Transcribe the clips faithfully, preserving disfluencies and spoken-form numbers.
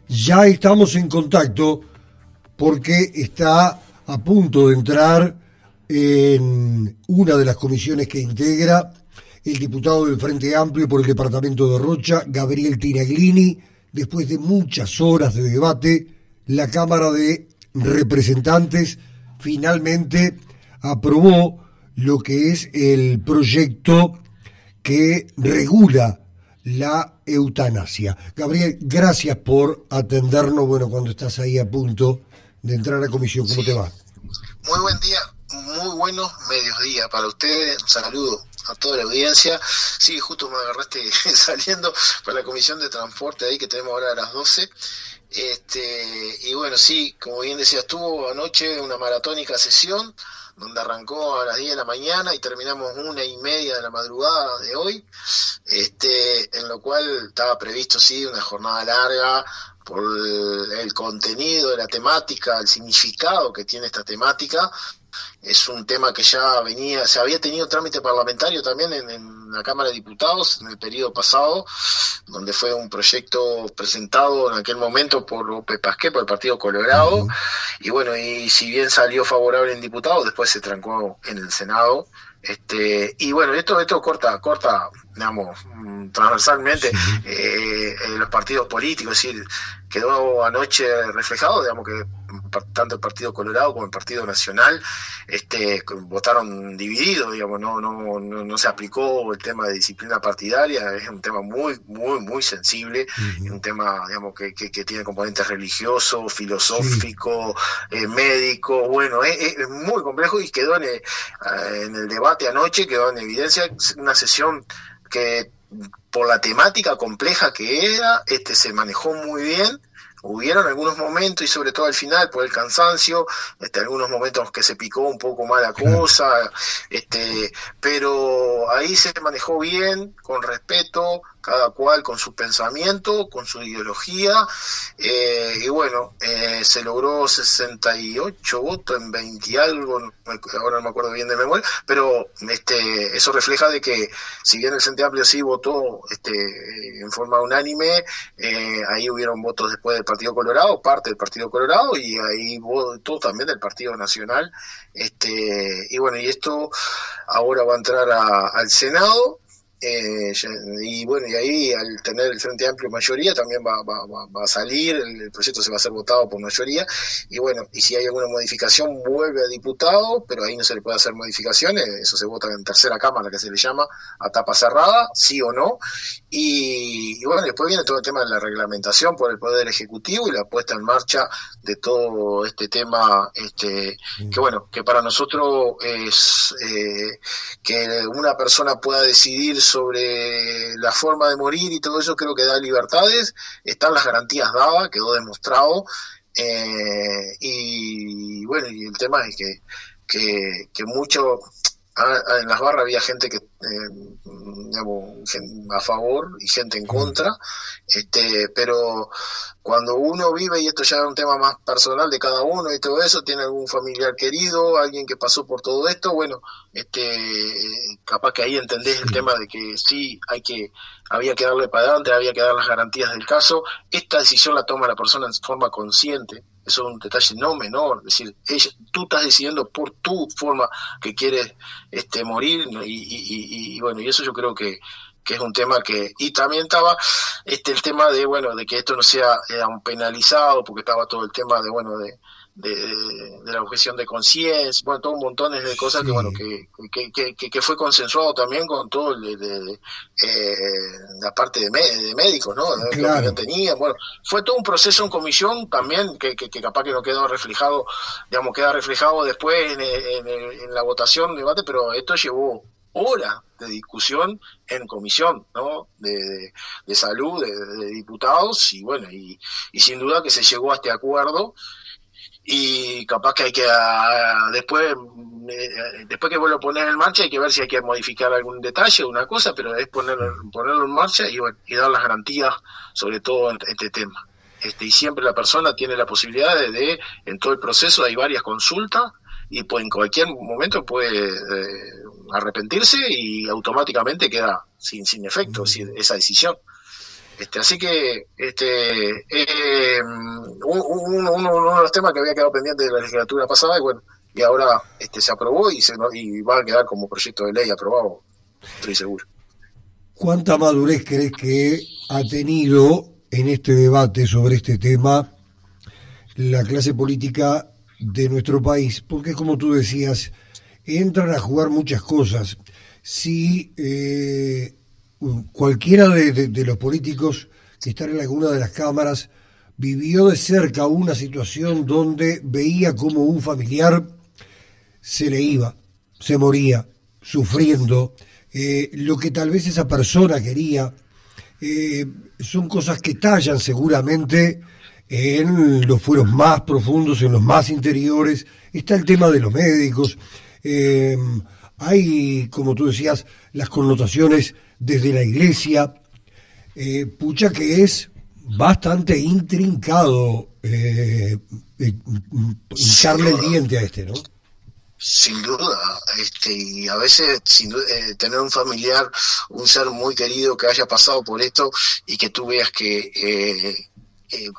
Ya estamos en contacto porque está a punto de entrar en una de las comisiones que integra el diputado del Frente Amplio por el departamento de Rocha, Gabriel Tiraglini. Después de muchas horas de debate, la Cámara de Representantes finalmente aprobó lo que es el proyecto que regula la eutanasia. Gabriel, gracias por atendernos, bueno, cuando estás ahí a punto de entrar a comisión. ¿Cómo sí. te va? Muy buen día, muy buenos mediodía para ustedes. Un saludo a toda la audiencia. Sí, justo me agarraste saliendo para la comisión de transporte ahí que tenemos ahora a las doce. Este, y bueno, sí, como bien decías tú, anoche una maratónica sesión donde arrancó a las diez de la mañana y terminamos una y media de la madrugada de hoy, este, en lo cual estaba previsto, sí, una jornada larga por el, el contenido de la temática, el significado que tiene esta temática. Es un tema que ya venía, se había tenido trámite parlamentario también en, en la Cámara de Diputados en el periodo pasado, donde fue un proyecto presentado en aquel momento por López Pasquet, por el Partido Colorado, uh-huh. y bueno, y si bien salió favorable en diputados, después se trancó en el Senado. Este, y bueno, esto esto corta, corta, digamos, transversalmente sí. eh, eh, los partidos políticos, es decir, quedó anoche reflejado, digamos que tanto el Partido Colorado como el Partido Nacional este, votaron divididos, digamos, no, no, no, no se aplicó el tema de disciplina partidaria, es un tema muy, muy, muy sensible, uh-huh. un tema, digamos, que, que, que tiene componentes religiosos, filosóficos, sí. eh, médicos, bueno, es, es muy complejo y quedó en el, en el debate anoche, quedó en evidencia una sesión que por la temática compleja que era, este se manejó muy bien. Hubieron algunos momentos, y sobre todo al final, por el cansancio, este, algunos momentos que se picó un poco más la cosa, este, pero ahí se manejó bien, con respeto, cada cual con su pensamiento, con su ideología, eh, y bueno, eh, se logró sesenta y ocho votos en veinte y algo, ahora no me acuerdo bien de memoria, pero este, eso refleja de que, si bien el Frente Amplio sí votó este, en forma unánime, eh, ahí hubieron votos después del Partido Colorado, parte del Partido Colorado, y ahí votó también del Partido Nacional, este, y bueno, y esto ahora va a entrar a, al Senado. Eh, y bueno, y ahí al tener el Frente Amplio mayoría también va, va, va, va a salir, el, el proyecto se va a ser votado por mayoría, y bueno, y si hay alguna modificación vuelve a diputado, pero ahí no se le puede hacer modificaciones, eso se vota en tercera cámara, que se le llama, a tapa cerrada, sí o no, y, y bueno, después viene todo el tema de la reglamentación por el Poder Ejecutivo y la puesta en marcha de todo este tema, este que bueno, que para nosotros es eh, que una persona pueda decidir sobre la forma de morir y todo eso, creo que da libertades, están las garantías dadas, quedó demostrado, eh, y bueno, y el tema es que que, que mucho en las barras había gente que eh, digamos, a favor y gente en contra, este, pero cuando uno vive, y esto ya es un tema más personal de cada uno y todo eso, tiene algún familiar querido, alguien que pasó por todo esto, bueno, este, capaz que ahí entendés el tema de que sí, hay que, había que darle para adelante, había que dar las garantías del caso. Esta decisión la toma la persona en forma consciente, eso es un detalle no menor, es decir, ella, tú estás decidiendo por tu forma que quieres este, morir, y, y, y, y bueno, y eso yo creo que que es un tema que, y también estaba este el tema de, bueno, de que esto no sea eh, un penalizado, porque estaba todo el tema de, bueno, de de, de la objeción de conciencia, bueno, todo un montón de cosas sí. que, bueno, que, que, que, que fue consensuado también con todo el de, de, de eh, la parte de, me, de médicos, ¿no? Claro. ¿Qué opinión tenían? Bueno, fue todo un proceso en comisión también, que, que, que capaz que no quedó reflejado, digamos, queda reflejado después en, en, en la votación, debate, pero esto llevó horas de discusión en comisión, ¿no? De, de, de salud, de, de diputados, y bueno, y, y sin duda que se llegó a este acuerdo, y capaz que hay que uh, después eh, después que vuelvo a poner en marcha hay que ver si hay que modificar algún detalle o una cosa, pero es ponerlo, ponerlo en marcha y, bueno, y dar las garantías sobre todo en este tema. Este, y siempre la persona tiene la posibilidad de, de en todo el proceso hay varias consultas, y pues en cualquier momento puede eh, arrepentirse y automáticamente queda sin sin efecto, mm. esa decisión. Este, así que este eh, un, un, uno, uno de los temas que había quedado pendiente de la legislatura pasada, y bueno, y ahora este se aprobó y, se, y va a quedar como proyecto de ley aprobado, estoy seguro. ¿Cuánta madurez crees que ha tenido en este debate sobre este tema la clase política de nuestro país? Porque como tú decías, entran a jugar muchas cosas. Si eh, cualquiera de, de, de los políticos que están en alguna de las cámaras vivió de cerca una situación donde veía como un familiar se le iba, se moría, sufriendo, eh, lo que tal vez esa persona quería, eh, son cosas que tallan seguramente en los fueros más profundos, en los más interiores. Está el tema de los médicos, eh, hay, como tú decías, las connotaciones desde la iglesia, eh, pucha que es bastante intrincado eh, eh, hincarle el diente a este, ¿no? Sin duda, este, y a veces sin duda, eh, tener un familiar, un ser muy querido que haya pasado por esto y que tú veas que eh, eh,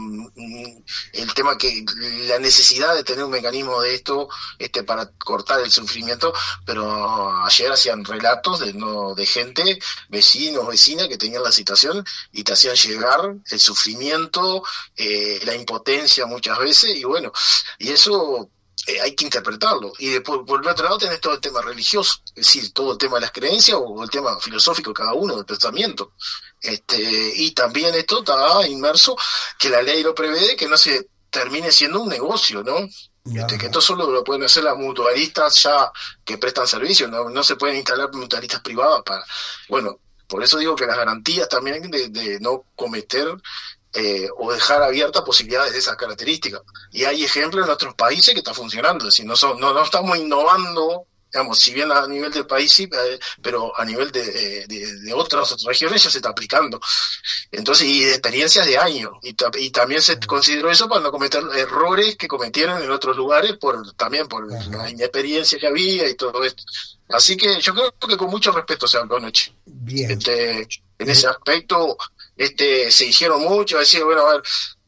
mm, el tema que la necesidad de tener un mecanismo de esto este para cortar el sufrimiento, pero ayer hacían relatos de no de gente, vecinos, vecinas que tenían la situación y te hacían llegar el sufrimiento, eh, la impotencia muchas veces, y bueno, y eso Eh, hay que interpretarlo. Y después, por el otro lado, tenés todo el tema religioso, es decir, todo el tema de las creencias o el tema filosófico de cada uno, del pensamiento. Este, y también esto está inmerso, que la ley lo prevé, que no se termine siendo un negocio, ¿no? Este, que esto solo lo pueden hacer las mutualistas ya que prestan servicios, no, no se pueden instalar mutualistas privadas para, bueno, por eso digo que las garantías también de, de no cometer Eh, o dejar abiertas posibilidades de esas características. Y hay ejemplos en otros países que está funcionando, es decir, no, son, no, no estamos innovando, digamos, si bien a nivel del país sí, eh, pero a nivel de, de, de otras, otras regiones ya se está aplicando. Entonces, y de experiencias de años, y, y también se consideró eso para no cometer errores que cometieron en otros lugares, por también por uh-huh. la inexperiencia que había y todo esto. Así que yo creo que con mucho respeto se habló anoche. Bien. Este, en ese aspecto este se hicieron mucho, decía, bueno, a ver,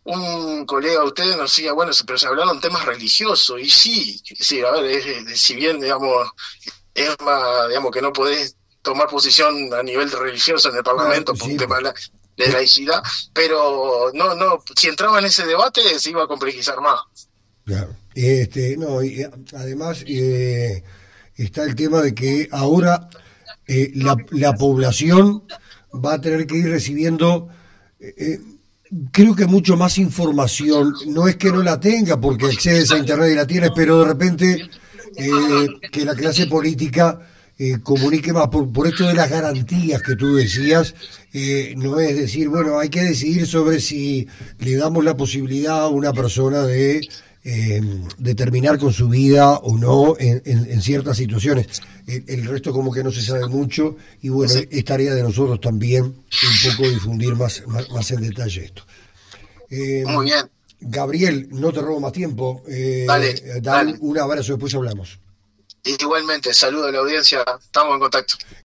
un colega de ustedes nos decía, bueno, pero se hablaron temas religiosos, y sí, sí, a ver, es, es, si bien, digamos, es más, digamos, que no podés tomar posición a nivel religioso en el Parlamento ah, por sí, un tema de, la, de laicidad, pero no, no, si entraba en ese debate se iba a complejizar más. Claro, este, no, y además eh, está el tema de que ahora eh, la, la población va a tener que ir recibiendo, eh, creo que mucho más información. No es que no la tenga porque accedes a internet y la tienes, pero de repente eh, que la clase política eh, comunique más por, por esto de las garantías que tú decías. Eh, no es decir, bueno, hay que decidir sobre si le damos la posibilidad a una persona de Eh, de terminar con su vida o no en, en, en ciertas situaciones. El, el resto como que no se sabe mucho, y bueno, sí, es tarea de nosotros también un poco difundir más, más, más en detalle esto. Eh, Muy bien. Gabriel, no te robo más tiempo. Eh, dale, dale, dale. Un abrazo, después hablamos. Igualmente, saludo a la audiencia, estamos en contacto.